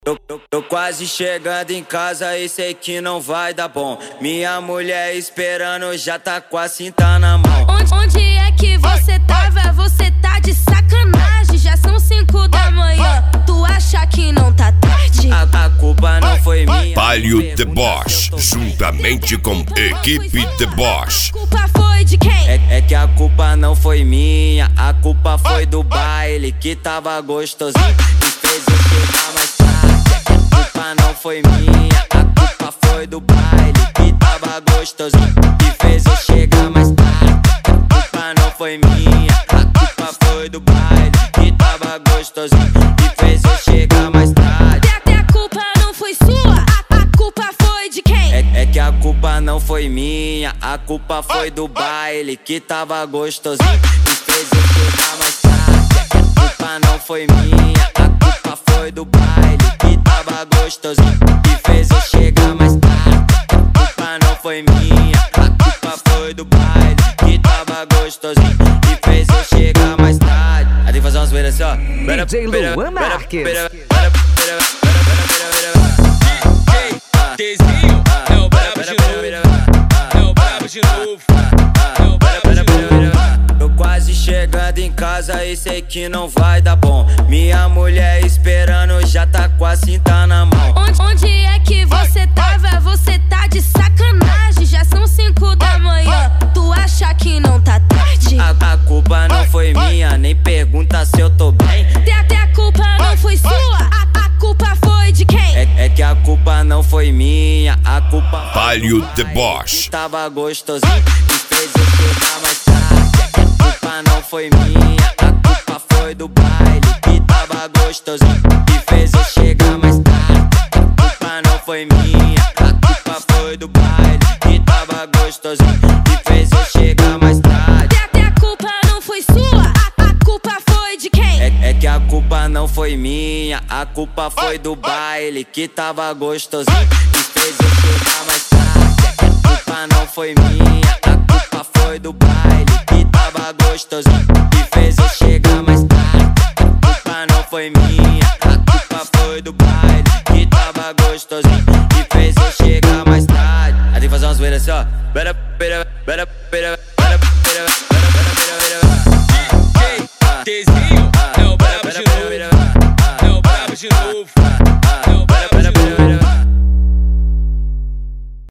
Tô quase chegando em casa e sei que não vai dar bom. Minha mulher esperando, já tá com a cinta na mão. Onde é que você tava? Você tá de sacanagem. Já são 5 da manhã. Tu acha que não tá tarde? A culpa não foi minha. Palio The Boss, juntamente com equipe The Boss. A culpa foi de quem? É que a culpa não foi minha. A culpa foi do baile que tava gostosinho e fez eu chegar mais tarde. A culpa não foi minha. A culpa foi do baile que tava gostosinho e fez eu chegar mais tarde. A culpa não foi minha. A culpa foi do baile que tava gostosinho e fez eu chegar mais tarde. Até a culpa não foi sua. A culpa foi de quem? É que a culpa não foi minha. A culpa foi do baile que tava gostosinho e fez eu chegar mais tarde. A culpa não foi minha. A culpa foi do baile que tava gostosinho e fez eu chegar mais tarde. A culpa não foi minha. A culpa foi do baile que tava gostosinho e fez eu chegar mais tarde. Aí tem que fazer umas zoeiras assim, ó. DJ Luan Marques. Desenho é o brabo de novo. É o brabo de novo. É o brabo de novo. Tô quase chegando em casa e sei que não vai dar bom. Minha mulher esperando, já tá com a cinta na mão. Onde é que você tava? Você tá de sacanagem. Já são 5 da manhã. Tu acha que não tá tarde? A culpa não foi minha, nem pergunta se eu tô bem. Até a culpa não foi sua. A culpa foi de quem? É que a culpa não foi minha. A culpa foi Palio do The baile Boss. que tava gostosinho e fez eu chegar mais tarde. A culpa não foi minha. A culpa foi do baile que tava gostosinho e fez eu chegar mais tarde. A culpa não foi minha. A culpa foi do baile que tava gostosinho e fez eu chegar mais tarde. Até a culpa não foi sua. A culpa foi de quem? É que a culpa não foi minha. A culpa foi do baile que tava gostosinho e fez eu chegar mais tarde. A culpa não foi minha. A culpa foi do baile que tava gostosinho e fez eu chegar mais tarde. A culpa não foi minha. A culpa foi do baile que tava gostosinho e fez eu chegar mais tarde. Aí tem que fazer umas zoeiras assim, ó.